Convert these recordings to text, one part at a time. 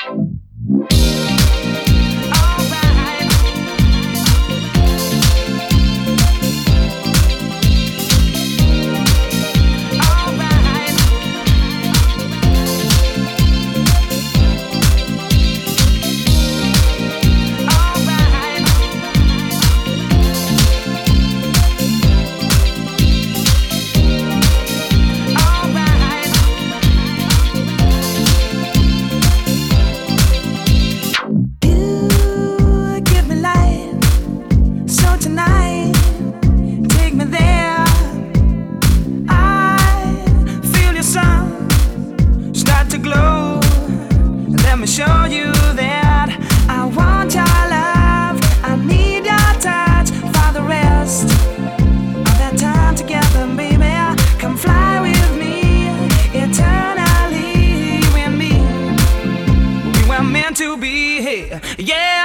To be here, yeah.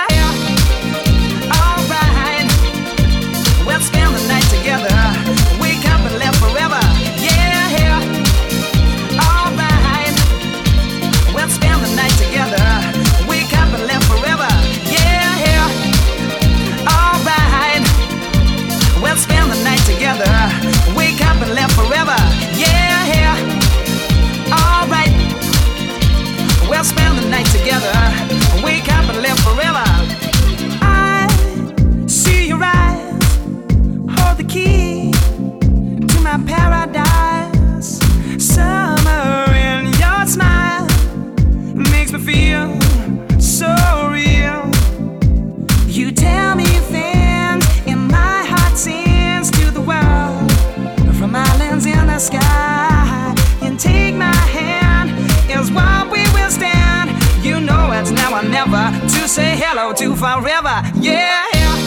Alright, we'll spend the night together. Wake up and live forever, yeah. Alright, we'll spend the night together. Wake up and live forever, yeah. Alright, we'll spend the night together. Wake up and live forever, yeah. Alright, we'll spend the night together. Wake up and live forever. I see your eyes, hold the key to my paradise. Summer in your smile makes me feel so real. You tell me things and my heart sings to the world. From islands in the sky, and take my hand is what we will stand. You know it's now or never to say hello to forever, yeah.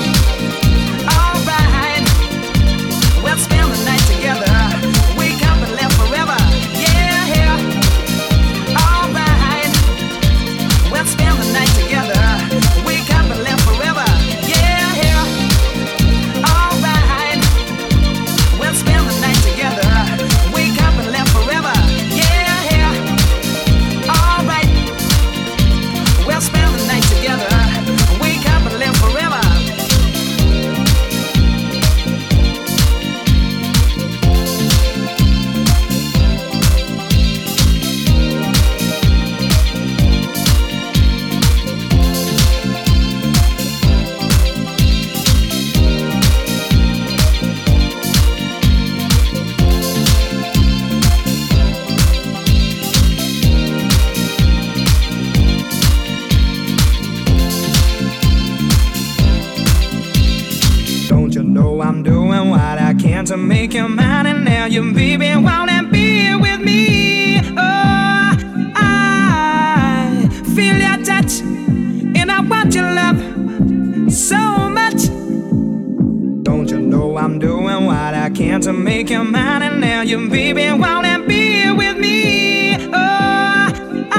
Alright, we'll spend the night together. Wake up and live forever, yeah. Alright, we'll spend the night together. Wake up and live forever, yeah. Alright, we'll spend the night together. Wake up and live forever, yeah. Alright, we'll spend the night together. Wake up and live forever. Don't you know I'm doing what I can to make you mine, and now you baby wanna be with me. Oh, I feel your touch, and I want your love so much. Don't you know I'm doing what I can to make you mine, and now you baby wanna be with me. Oh,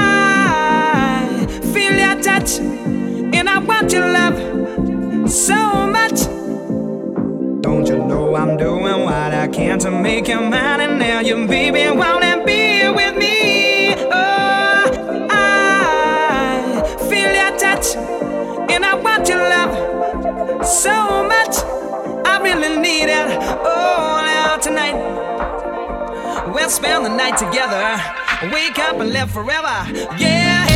I feel your touch, and I want your love so much. Don't you know I'm doing what I can to make you mine, and now you baby wanna be with me. Oh, I feel your touch, and I want your love so much. I really need it. Oh, now tonight we'll spend the night together. Wake up and live forever, yeah.